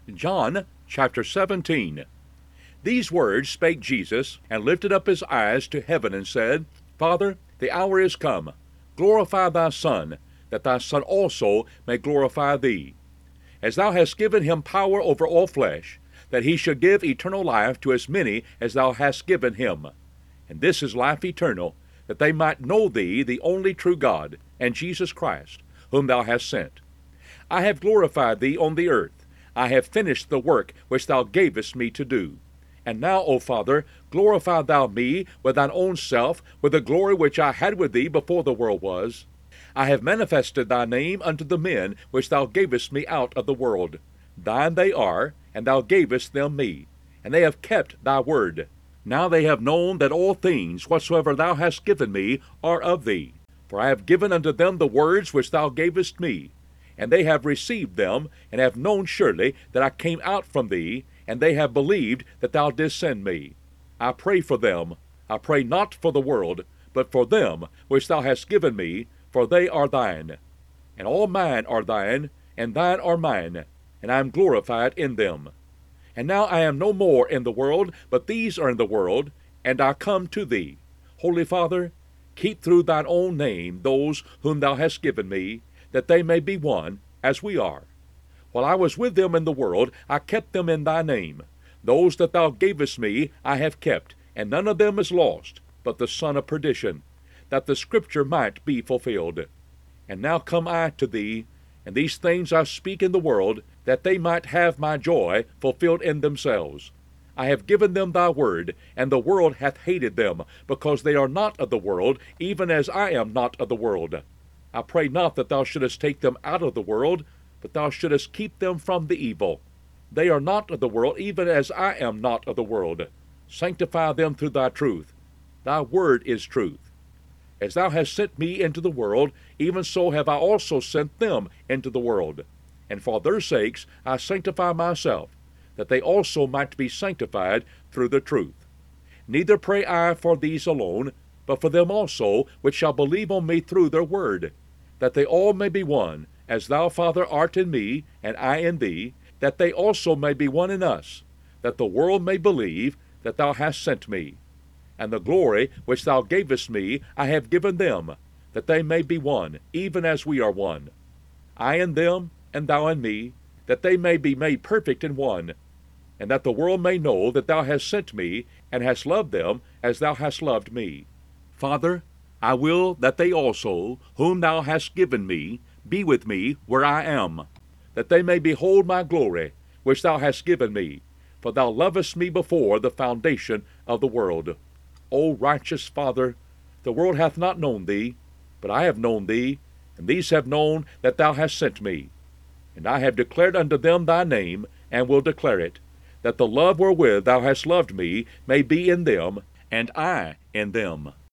John chapter 17. These words spake Jesus, and lifted up his eyes to heaven, and said, Father, the hour is come. Glorify thy Son, that thy Son also may glorify thee. As thou hast given him power over all flesh, that he should give eternal life to as many as thou hast given him. And this is life eternal, that they might know thee, the only true God, and Jesus Christ, whom thou hast sent. I have glorified thee on the earth. I have finished the work which thou gavest me to do. And now, O Father, glorify thou me with thine own self, with the glory which I had with thee before the world was. I have manifested thy name unto the men which thou gavest me out of the world. Thine they are, and thou gavest them me, and they have kept thy word. Now they have known that all things whatsoever thou hast given me are of thee. For I have given unto them the words which thou gavest me, and they have received them, and have known surely that I came out from thee, and they have believed that thou didst send me. I pray for them. I pray not for the world, but for them which thou hast given me, for they are thine. And all mine are thine, and thine are mine, and I am glorified in them. And now I am no more in the world, but these are in the world, and I come to thee. Holy Father, keep through thine own name those whom thou hast given me, that they may be one, as we are. While I was with them in the world, I kept them in thy name. Those that thou gavest me I have kept, and none of them is lost, but the son of perdition, that the scripture might be fulfilled. And now come I to thee, and these things I speak in the world, that they might have my joy fulfilled in themselves. I have given them thy word, and the world hath hated them, because they are not of the world, even as I am not of the world. I pray not that thou shouldest take them out of the world, but thou shouldest keep them from the evil. They are not of the world, even as I am not of the world. Sanctify them through thy truth. Thy word is truth. As thou hast sent me into the world, even so have I also sent them into the world. And for their sakes I sanctify myself, that they also might be sanctified through the truth. Neither pray I for these alone, but for them also which shall believe on me through their word, that they all may be one, as thou, Father, art in me, and I in thee, that they also may be one in us, that the world may believe that thou hast sent me. And the glory which thou gavest me I have given them, that they may be one, even as we are one. I in them, and thou in me, that they may be made perfect in one, and that the world may know that thou hast sent me, and hast loved them as thou hast loved me. Father, I will that they also, whom thou hast given me, be with me where I am, that they may behold my glory, which thou hast given me, for thou lovest me before the foundation of the world. O righteous Father, the world hath not known thee, but I have known thee, and these have known that thou hast sent me. And I have declared unto them thy name, and will declare it, that the love wherewith thou hast loved me may be in them, and I in them.